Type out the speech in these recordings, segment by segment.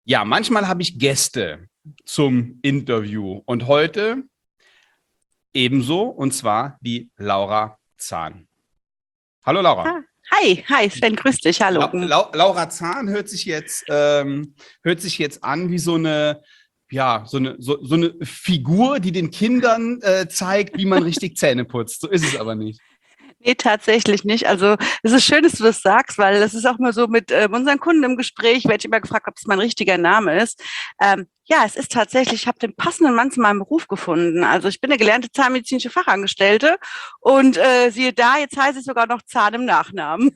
Ja, manchmal habe ich Gäste zum Interview und heute ebenso, und zwar die Laura Zahn. Hallo Laura. Ah, hi Sven, grüß dich, hallo. Laura Zahn hört sich jetzt an wie so eine Figur, die den Kindern zeigt, wie man richtig Zähne putzt. So ist es aber nicht. Nee, tatsächlich nicht. Also es ist schön, dass du das sagst, weil das ist auch mal so mit unseren Kunden im Gespräch, werde ich immer gefragt, ob es mein richtiger Name ist. Ja, es ist tatsächlich, ich habe den passenden Mann zu meinem Beruf gefunden. Also ich bin eine gelernte zahnmedizinische Fachangestellte und siehe da, jetzt heiße ich sogar noch Zahn im Nachnamen.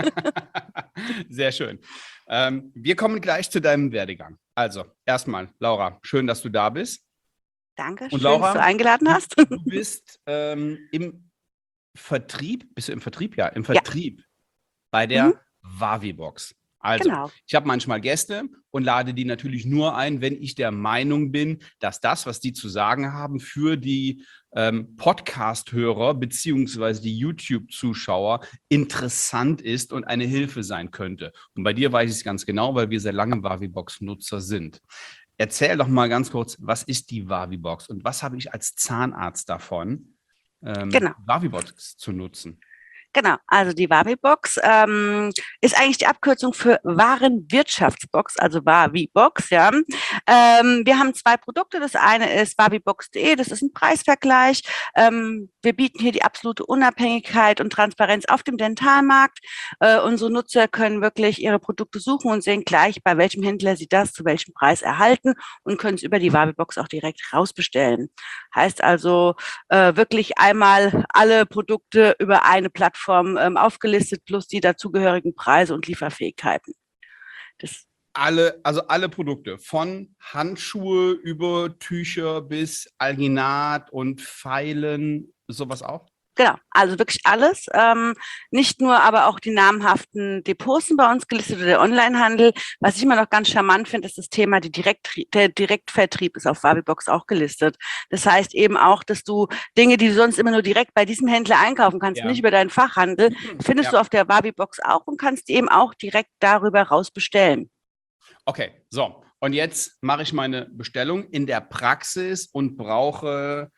Sehr schön. Wir kommen gleich zu deinem Werdegang. Also, erstmal, Laura, schön, dass du da bist. Danke, Und schön, dass du Laura, eingeladen hast. du bist im Vertrieb, bist du im Vertrieb? Ja, im Ja, Vertrieb bei mhm, der Vavibox. Also, genau. ich habe manchmal Gäste und lade die natürlich nur ein, wenn ich der Meinung bin, dass das, was die zu sagen haben, für die Podcast-Hörer beziehungsweise die YouTube-Zuschauer interessant ist und eine Hilfe sein könnte. Und bei dir weiß ich es ganz genau, weil wir sehr lange Vavibox-Nutzer sind. Erzähl doch mal ganz kurz, was ist die Vavibox und was habe ich als Zahnarzt davon, Genau. Vavibox zu nutzen? Genau, also die Wavibox ist eigentlich die Abkürzung für Warenwirtschaftsbox, also Wavibox, ja. Wir haben zwei Produkte. Das eine ist wavibox.de, das ist ein Preisvergleich. Wir bieten hier die absolute Unabhängigkeit und Transparenz auf dem Dentalmarkt. Unsere Nutzer können wirklich ihre Produkte suchen und sehen gleich, bei welchem Händler sie das zu welchem Preis erhalten und können es über die Wavibox auch direkt rausbestellen. Heißt also, wirklich einmal alle Produkte über eine Plattform aufgelistet, plus die dazugehörigen Preise und Lieferfähigkeiten. Das Alle Produkte, von Handschuhe über Tücher bis Alginat und Pfeilen, sowas auch? Genau, also wirklich alles. Nicht nur, aber auch die namhaften Depots sind bei uns gelistet oder der Onlinehandel. Was ich immer noch ganz charmant finde, ist das Thema, der Direktvertrieb ist auf Wavibox auch gelistet. Das heißt eben auch, dass du Dinge, die du sonst immer nur direkt bei diesem Händler einkaufen kannst, nicht Ja. über deinen Fachhandel, findest du Ja. auf der Wavibox auch und kannst die eben auch direkt darüber raus bestellen. Okay, so. Und jetzt mache ich meine Bestellung in der Praxis und brauche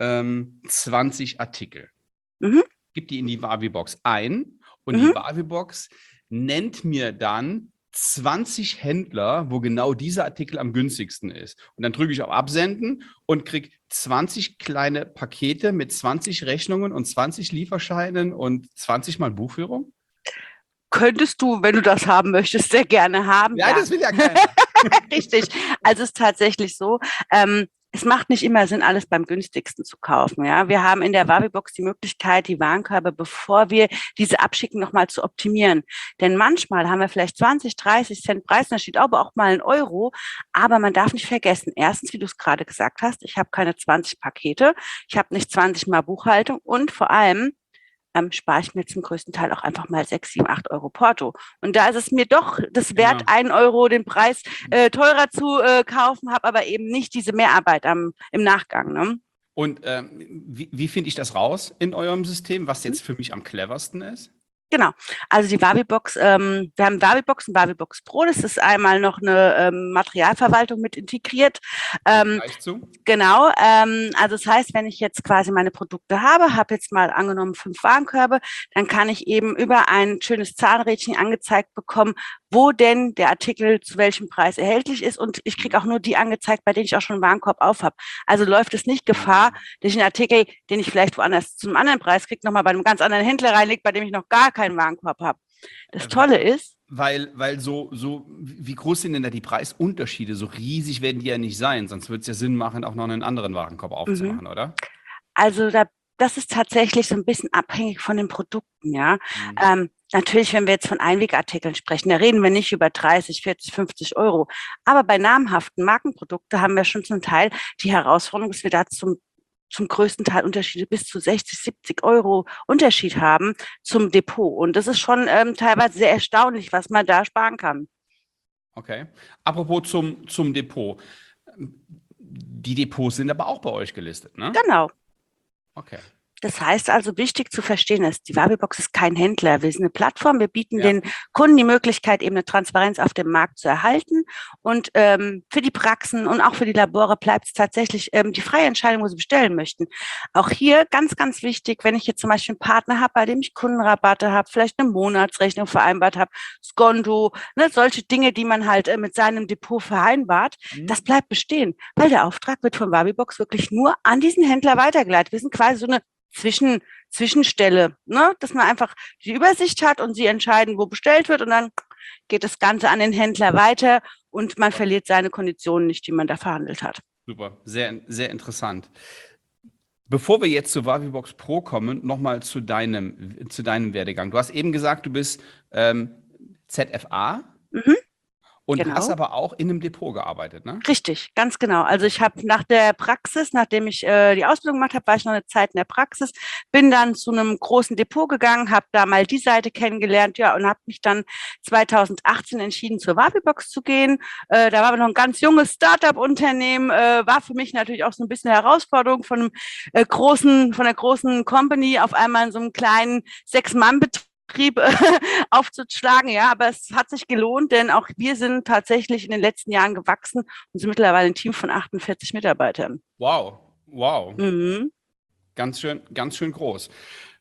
20 Artikel. Mhm, Gebe die in die Vavibox ein und die mhm. Vavibox nennt mir dann 20 Händler, wo genau dieser Artikel am günstigsten ist. Und dann drücke ich auf Absenden und kriege 20 kleine Pakete mit 20 Rechnungen und 20 Lieferscheinen und 20 Mal Buchführung. Könntest du, wenn du das haben möchtest, sehr gerne haben, Ja, ja. das will ja keiner. Richtig. Also es ist tatsächlich so, es macht nicht immer Sinn, alles beim günstigsten zu kaufen. Ja, wir haben in der Wavibox die Möglichkeit, die Warenkörbe, bevor wir diese abschicken, nochmal zu optimieren. Denn manchmal haben wir vielleicht 20, 30 Cent Preisunterschied, aber auch mal einen Euro. Aber man darf nicht vergessen, erstens, wie du es gerade gesagt hast, ich habe keine 20 Pakete, ich habe nicht 20 Mal Buchhaltung und vor allem spare ich mir zum größten Teil auch einfach mal 6, 7, 8 Euro Porto. Und da ist es mir doch das wert, Genau. 1 Euro den Preis teurer zu kaufen, habe aber eben nicht diese Mehrarbeit im Nachgang. Ne? Und wie finde ich das raus in eurem System, was jetzt für mich am cleversten ist? Genau. Also die Wavibox, wir haben Wavibox und Wavibox Pro. Das ist einmal noch eine Materialverwaltung mit integriert. Komme ich Ähm, gleich zu. Genau, also das heißt, wenn ich jetzt quasi meine Produkte habe jetzt mal angenommen 5 Warenkörbe, dann kann ich eben über ein schönes Zahnrädchen angezeigt bekommen, wo denn der Artikel zu welchem Preis erhältlich ist und ich kriege auch nur die angezeigt, bei denen ich auch schon einen Warenkorb auf habe. Also läuft es nicht Gefahr, dass ich einen Artikel, den ich vielleicht woanders zu einem anderen Preis kriege, nochmal bei einem ganz anderen Händler reinlege, bei dem ich noch gar keinen Warenkorb habe. Das Weil, Tolle ist, weil wie groß sind denn da die Preisunterschiede? So riesig werden die ja nicht sein, sonst würde es ja Sinn machen, auch noch einen anderen Warenkorb mhm. aufzumachen, oder? Also das ist tatsächlich so ein bisschen abhängig von den Produkten, ja. Mhm. Natürlich, wenn wir jetzt von Einwegartikeln sprechen, da reden wir nicht über 30, 40, 50 Euro. Aber bei namhaften Markenprodukten haben wir schon zum Teil die Herausforderung, dass wir da zum größten Teil Unterschiede bis zu 60, 70 Euro Unterschied haben zum Depot. Und das ist schon teilweise sehr erstaunlich, was man da sparen kann. Okay. Apropos zum Depot. Die Depots sind aber auch bei euch gelistet, ne? Genau. Okay. Das heißt also, wichtig zu verstehen ist, die Wabibox ist kein Händler. Wir sind eine Plattform. Wir bieten Ja. den Kunden die Möglichkeit, eben eine Transparenz auf dem Markt zu erhalten. Und für die Praxen und auch für die Labore bleibt es tatsächlich die freie Entscheidung, wo sie bestellen möchten. Auch hier ganz, ganz wichtig, wenn ich jetzt zum Beispiel einen Partner habe, bei dem ich Kundenrabatte habe, vielleicht eine Monatsrechnung vereinbart habe, Skonto, ne, solche Dinge, die man halt mit seinem Depot vereinbart, das bleibt bestehen, weil der Auftrag wird von Wabibox wirklich nur an diesen Händler weitergeleitet. Wir sind quasi so eine Zwischenstelle, ne? Dass man einfach die Übersicht hat und sie entscheiden, wo bestellt wird und dann geht das Ganze an den Händler weiter und man verliert seine Konditionen nicht, die man da verhandelt hat. Super, sehr, sehr interessant. Bevor wir jetzt zu Wavibox Pro kommen, nochmal zu deinem Werdegang. Du hast eben gesagt, du bist ZFA. Und genau. hast aber auch in einem Depot gearbeitet, ne? Richtig, ganz genau. Also ich habe nach der Praxis, nachdem ich die Ausbildung gemacht habe, war ich noch eine Zeit in der Praxis, bin dann zu einem großen Depot gegangen, habe da mal die Seite kennengelernt, ja, und habe mich dann 2018 entschieden, zur Wabibox zu gehen. Da war aber noch ein ganz junges Startup-Unternehmen, war für mich natürlich auch so ein bisschen eine Herausforderung von der großen Company auf einmal in so einem kleinen 6-Mann-Betrieb aufzuschlagen, ja, aber es hat sich gelohnt, denn auch wir sind tatsächlich in den letzten Jahren gewachsen und sind mittlerweile ein Team von 48 Mitarbeitern. Wow. Mhm. Ganz schön groß.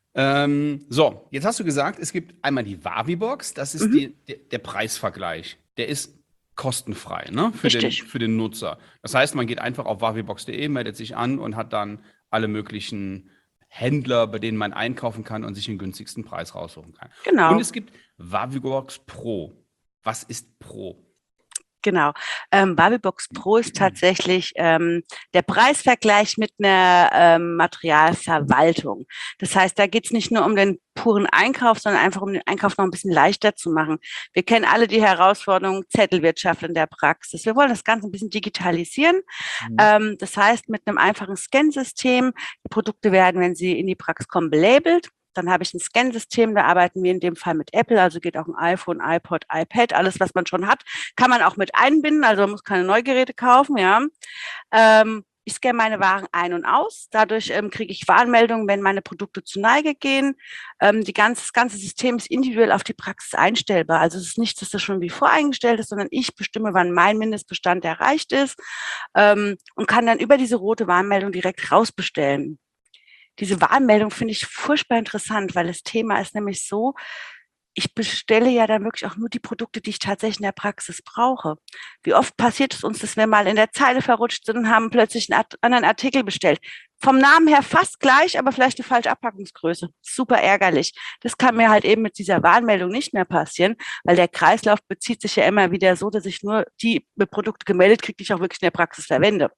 So, jetzt hast du gesagt, es gibt einmal die Wavibox, das ist der Preisvergleich. Der ist kostenfrei, ne? Für den Nutzer. Das heißt, man geht einfach auf wavibox.de, meldet sich an und hat dann alle möglichen Händler, bei denen man einkaufen kann und sich den günstigsten Preis raussuchen kann. Genau. Und es gibt Wavibox Pro. Was ist Pro? Genau. Wabibox Pro ist tatsächlich der Preisvergleich mit einer Materialverwaltung. Das heißt, da geht es nicht nur um den puren Einkauf, sondern einfach um den Einkauf noch ein bisschen leichter zu machen. Wir kennen alle die Herausforderung Zettelwirtschaft in der Praxis. Wir wollen das Ganze ein bisschen digitalisieren. Das heißt, mit einem einfachen Scansystem, die Produkte werden, wenn sie in die Praxis kommen, belabelt. Dann habe ich ein Scansystem, da arbeiten wir in dem Fall mit Apple, also geht auch ein iPhone, iPod, iPad, alles, was man schon hat, kann man auch mit einbinden, also man muss keine Neugeräte kaufen, ja. Ich scanne meine Waren ein und aus, dadurch kriege ich Warnmeldungen, wenn meine Produkte zu Neige gehen. Das ganze System ist individuell auf die Praxis einstellbar, also es ist nichts, dass das schon wie voreingestellt ist, sondern ich bestimme, wann mein Mindestbestand erreicht ist und kann dann über diese rote Warnmeldung direkt rausbestellen. Diese Warnmeldung finde ich furchtbar interessant, weil das Thema ist nämlich so, ich bestelle ja dann wirklich auch nur die Produkte, die ich tatsächlich in der Praxis brauche. Wie oft passiert es uns, dass wir mal in der Zeile verrutscht sind und haben plötzlich einen anderen Artikel bestellt. Vom Namen her fast gleich, aber vielleicht eine falsche Abpackungsgröße. Super ärgerlich. Das kann mir halt eben mit dieser Warnmeldung nicht mehr passieren, weil der Kreislauf bezieht sich ja immer wieder so, dass ich nur die Produkte gemeldet kriege, die ich auch wirklich in der Praxis verwende.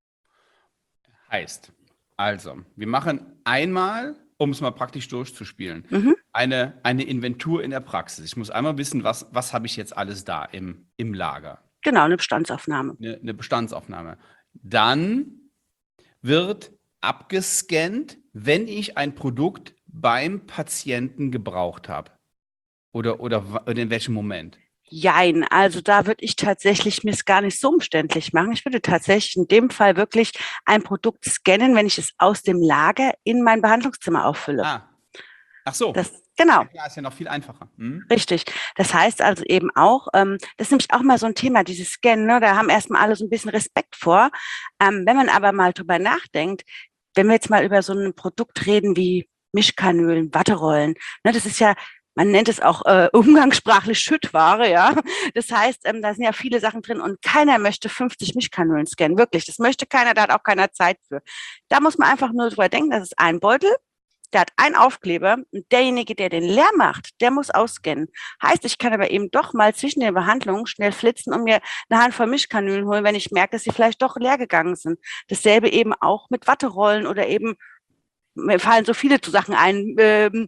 Heißt, also, wir machen einmal, um es mal praktisch durchzuspielen, eine Inventur in der Praxis. Ich muss einmal wissen, was habe ich jetzt alles da im Lager. Genau, eine Bestandsaufnahme. Eine Bestandsaufnahme. Dann wird abgescannt, wenn ich ein Produkt beim Patienten gebraucht habe. Oder in welchem Moment? Jein, also da würde ich tatsächlich mir es gar nicht so umständlich machen. Ich würde tatsächlich in dem Fall wirklich ein Produkt scannen, wenn ich es aus dem Lager in mein Behandlungszimmer auffülle. Ach so. Genau. Ja, ist ja noch viel einfacher. Richtig. Das heißt also eben auch, das ist nämlich auch mal so ein Thema, dieses Scannen, ne? Da haben erstmal alle so ein bisschen Respekt vor. Wenn man aber mal drüber nachdenkt, wenn wir jetzt mal über so ein Produkt reden wie Mischkanülen, Watterollen, ne, das ist ja, man nennt es auch umgangssprachlich Schüttware, ja. Das heißt, da sind ja viele Sachen drin und keiner möchte 50 Mischkanülen scannen, wirklich. Das möchte keiner, da hat auch keiner Zeit für. Da muss man einfach nur drüber denken, das ist ein Beutel, der hat einen Aufkleber und derjenige, der den leer macht, der muss ausscannen. Heißt, ich kann aber eben doch mal zwischen den Behandlungen schnell flitzen und mir eine Handvoll Mischkanülen holen, wenn ich merke, dass sie vielleicht doch leer gegangen sind. Dasselbe eben auch mit Watterollen oder eben, mir fallen so viele Sachen ein,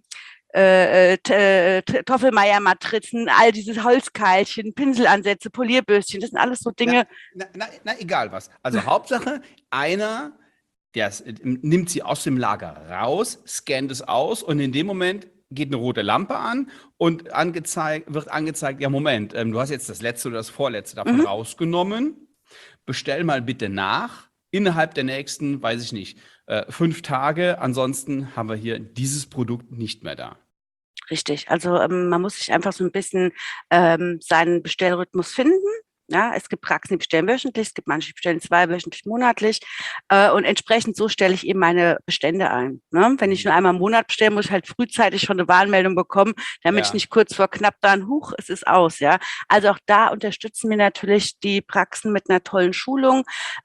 Toffelmeier-Matrizen, all diese Holzkeilchen, Pinselansätze, Polierbürstchen, das sind alles so Dinge. Na, egal was. Also Hauptsache, einer, der nimmt sie aus dem Lager raus, scannt es aus und in dem Moment geht eine rote Lampe an und wird angezeigt, ja Moment, du hast jetzt das letzte oder das vorletzte davon rausgenommen, bestell mal bitte nach innerhalb der nächsten, weiß ich nicht, 5 Tage. Ansonsten haben wir hier dieses Produkt nicht mehr da. Richtig. Also man muss sich einfach so ein bisschen seinen Bestellrhythmus finden. Ja, es gibt Praxen, die bestellen wöchentlich, es gibt manche, die bestellen zweiwöchentlich, monatlich. Und entsprechend so stelle ich eben meine Bestände ein. Ne? Wenn ich nur einmal im Monat bestelle, muss ich halt frühzeitig schon eine Warnmeldung bekommen, damit ich nicht kurz vor knapp dann, es ist aus. Ja, also auch da unterstützen wir natürlich die Praxen mit einer tollen Schulung.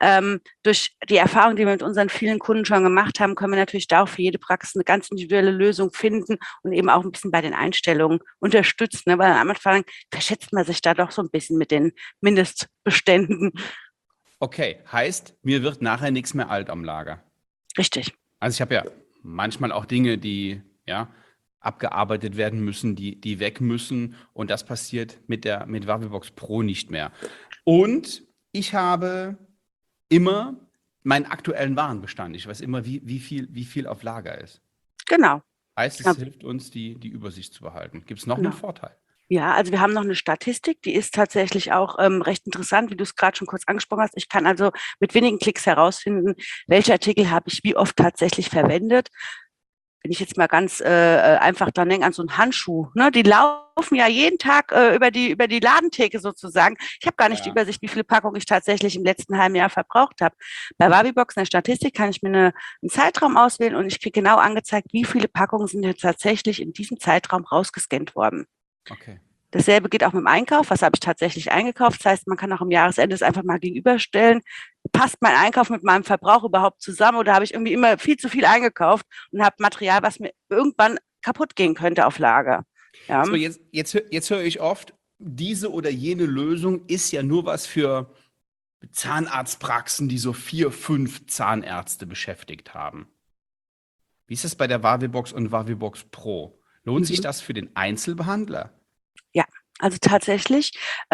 Durch die Erfahrung, die wir mit unseren vielen Kunden schon gemacht haben, können wir natürlich da auch für jede Praxis eine ganz individuelle Lösung finden und eben auch ein bisschen bei den Einstellungen unterstützen. Ne? Weil am Anfang verschätzt man sich da doch so ein bisschen mit den Mindestbeständen. Okay, heißt, mir wird nachher nichts mehr alt am Lager. Richtig. Also ich habe ja manchmal auch Dinge, die abgearbeitet werden müssen, die weg müssen. Und das passiert mit Wavibox Pro nicht mehr. Und ich habe immer meinen aktuellen Warenbestand. Ich weiß immer, wie viel auf Lager ist. Genau. Heißt, es hilft uns, die Übersicht zu behalten. Gibt es noch einen Vorteil? Ja, also wir haben noch eine Statistik, die ist tatsächlich auch recht interessant, wie du es gerade schon kurz angesprochen hast. Ich kann also mit wenigen Klicks herausfinden, welche Artikel habe ich wie oft tatsächlich verwendet. Wenn ich jetzt mal ganz einfach dran denke, an so einen Handschuh, ne? Die laufen ja jeden Tag über die Ladentheke sozusagen. Ich habe gar nicht die Übersicht, wie viele Packungen ich tatsächlich im letzten halben Jahr verbraucht habe. Bei Wavibox in der Statistik kann ich mir einen Zeitraum auswählen und ich kriege genau angezeigt, wie viele Packungen sind jetzt tatsächlich in diesem Zeitraum rausgescannt worden. Okay. Dasselbe geht auch mit dem Einkauf. Was habe ich tatsächlich eingekauft? Das heißt, man kann auch am Jahresende es einfach mal gegenüberstellen. Passt mein Einkauf mit meinem Verbrauch überhaupt zusammen oder habe ich irgendwie immer viel zu viel eingekauft und habe Material, was mir irgendwann kaputt gehen könnte auf Lager? Ja. So, jetzt höre ich oft, diese oder jene Lösung ist ja nur was für Zahnarztpraxen, die so 4, 5 Zahnärzte beschäftigt haben. Wie ist das bei der Wavibox und Wavibox Pro? Lohnt sich das für den Einzelbehandler? Ja, also tatsächlich.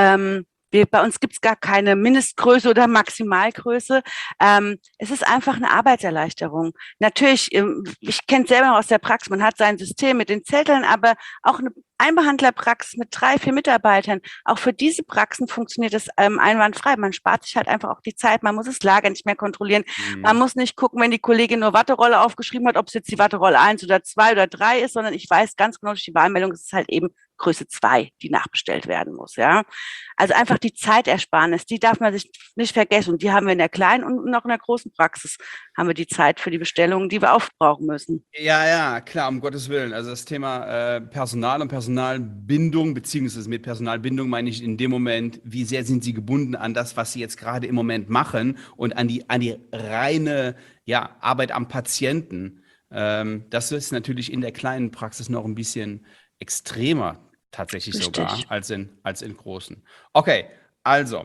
Bei uns gibt es gar keine Mindestgröße oder Maximalgröße. Es ist einfach eine Arbeitserleichterung. Natürlich, ich kenne es selber noch aus der Praxis, man hat sein System mit den Zetteln, aber auch eine Einbehandlerpraxis mit 3, 4 Mitarbeitern, auch für diese Praxen funktioniert es einwandfrei. Man spart sich halt einfach auch die Zeit, man muss das Lager nicht mehr kontrollieren. Man muss nicht gucken, wenn die Kollegin nur Watterolle aufgeschrieben hat, ob es jetzt die Watterolle 1 oder 2 oder 3 ist, sondern ich weiß ganz genau durch die Wahlmeldung, es ist halt eben Größe 2, die nachbestellt werden muss. Ja, also einfach die Zeitersparnis, die darf man sich nicht vergessen. Und die haben wir in der kleinen und auch in der großen Praxis haben wir die Zeit für die Bestellungen, die wir aufbrauchen müssen. Ja, klar, um Gottes Willen. Also das Thema Personal und Personalbindung, beziehungsweise mit Personalbindung meine ich in dem Moment, wie sehr sind Sie gebunden an das, was Sie jetzt gerade im Moment machen und an die reine Arbeit am Patienten. Das ist natürlich in der kleinen Praxis noch ein bisschen extremer tatsächlich sogar als in großen. Okay, also,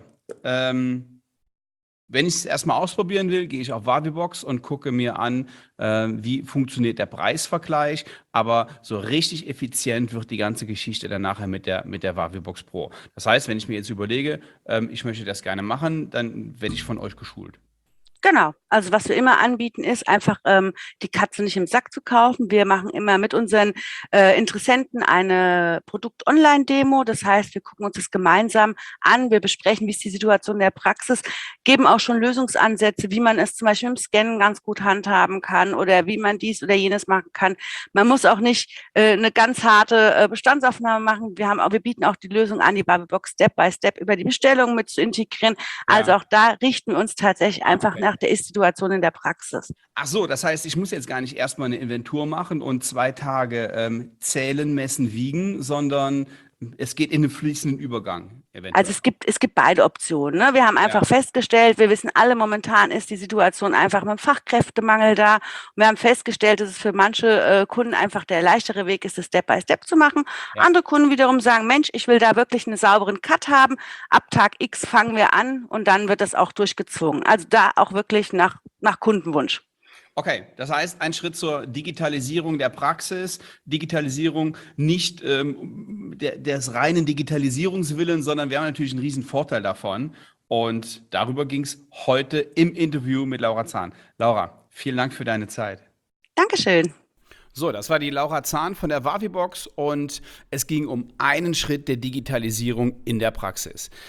wenn ich es erstmal ausprobieren will, gehe ich auf Wavibox und gucke mir an, wie funktioniert der Preisvergleich. Aber so richtig effizient wird die ganze Geschichte dann nachher mit der Wavibox Pro. Das heißt, wenn ich mir jetzt überlege, ich möchte das gerne machen, dann werde ich von euch geschult. Genau. Also was wir immer anbieten, ist einfach die Katze nicht im Sack zu kaufen. Wir machen immer mit unseren Interessenten eine Produkt-Online-Demo. Das heißt, wir gucken uns das gemeinsam an. Wir besprechen, wie ist die Situation der Praxis, geben auch schon Lösungsansätze, wie man es zum Beispiel im Scannen ganz gut handhaben kann oder wie man dies oder jenes machen kann. Man muss auch nicht eine ganz harte Bestandsaufnahme machen. Wir bieten auch die Lösung an, die Wavibox Step by Step über die Bestellung mit zu integrieren. Also auch da richten wir uns tatsächlich einfach nach der Ist-Situation in der Praxis. Ach so, das heißt, ich muss jetzt gar nicht erstmal eine Inventur machen und 2 Tage zählen, messen, wiegen, sondern es geht in den fließenden Übergang eventuell. Also es gibt beide Optionen. Ne? Wir haben einfach festgestellt, wir wissen alle, momentan ist die Situation einfach mit dem Fachkräftemangel da. Und wir haben festgestellt, dass es für manche Kunden einfach der leichtere Weg ist, das Step by Step zu machen. Ja. Andere Kunden wiederum sagen, Mensch, ich will da wirklich einen sauberen Cut haben. Ab Tag X fangen wir an und dann wird das auch durchgezogen. Also da auch wirklich nach Kundenwunsch. Okay, das heißt, ein Schritt zur Digitalisierung der Praxis, Digitalisierung nicht des reinen Digitalisierungswillens, sondern wir haben natürlich einen riesen Vorteil davon. Und darüber ging es heute im Interview mit Laura Zahn. Laura, vielen Dank für deine Zeit. Dankeschön. So, das war die Laura Zahn von der Wavibox und es ging um einen Schritt der Digitalisierung in der Praxis.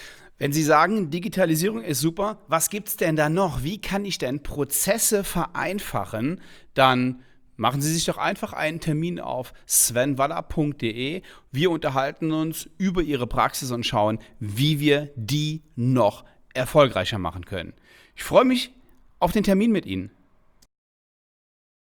Wenn Sie sagen, Digitalisierung ist super, was gibt es denn da noch? Wie kann ich denn Prozesse vereinfachen? Dann machen Sie sich doch einfach einen Termin auf svenwaller.de. Wir unterhalten uns über Ihre Praxis und schauen, wie wir die noch erfolgreicher machen können. Ich freue mich auf den Termin mit Ihnen.